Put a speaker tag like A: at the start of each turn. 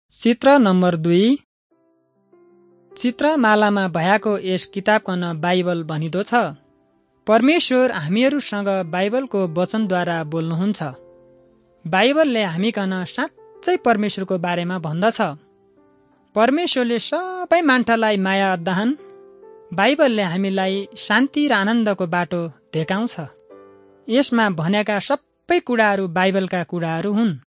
A: चित्र नम्बर 2। चित्रमालामा भएको यस किताबको नाम बाइबल भनिँदो छ। परमेश्वर हामीहरूसँग बाइबलको वचनद्वारा बोल्नुहुन्छ। बाइबलले हामीकन साँच्चै परमेश्वरको बारेमा भन्दछ। परमेश्वरले सबै मान्छेलाई माया अद्दहन्। बाइबलले हामीलाई शान्ति र आनन्दको बाटो देखाउँछ। यसमा भनेका सबै कुराहरू बाइबलका कुराहरू हुन्।